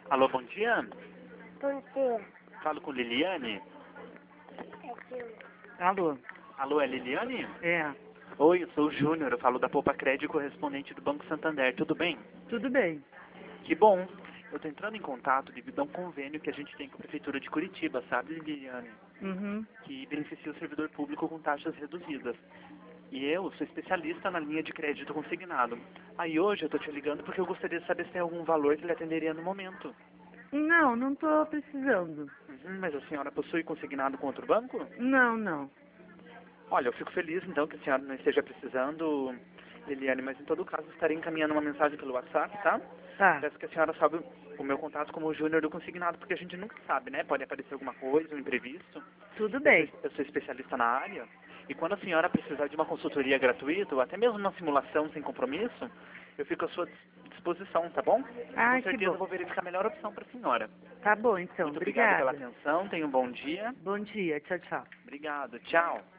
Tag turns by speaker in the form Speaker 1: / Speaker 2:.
Speaker 1: Alô, bom dia.
Speaker 2: Bom dia.
Speaker 1: Falo com Liliane.
Speaker 2: É Júlia.
Speaker 3: Alô?
Speaker 1: Alô, é Liliane?
Speaker 3: É,
Speaker 1: Oi, eu sou o Júnior, eu falo da Poupa Crédito, correspondente do Banco Santander. Tudo bem?
Speaker 3: tudo bem.
Speaker 1: Que bom. Eu estou entrando em contato devido a um convênio que a gente tem com a Prefeitura de Curitiba, sabe, Liliane?
Speaker 3: Uhum.
Speaker 1: Que beneficia o servidor público com taxas reduzidas. E eu sou especialista na linha de crédito consignado. Aí hoje eu estou te ligando porque eu gostaria de saber se tem algum valor que lhe atenderia no momento.
Speaker 3: Não, não tô precisando.
Speaker 1: Mas a senhora possui consignado com outro banco?
Speaker 3: Não, não.
Speaker 1: Olha, eu fico feliz então que a senhora não esteja precisando, Liliane, mas em todo caso estarei encaminhando uma mensagem pelo WhatsApp, tá?
Speaker 3: Tá,
Speaker 1: Peço que a senhora salve o meu contato como Júnior do Consignado, porque a gente nunca sabe, né? Pode aparecer alguma coisa, um imprevisto.
Speaker 3: tudo bem.
Speaker 1: Eu sou especialista na área, e quando a senhora precisar de uma consultoria gratuita, ou até mesmo uma simulação sem compromisso, eu fico à sua disposição, tá bom?
Speaker 3: Ah,
Speaker 1: Com
Speaker 3: que
Speaker 1: certeza
Speaker 3: bom.
Speaker 1: eu vou verificar a melhor opção para a senhora.
Speaker 3: Tá bom, então.
Speaker 1: Muito obrigado pela
Speaker 3: Obrigada.
Speaker 1: atenção, tenha um bom dia.
Speaker 3: Bom dia. Tchau, tchau.
Speaker 1: Obrigado, tchau.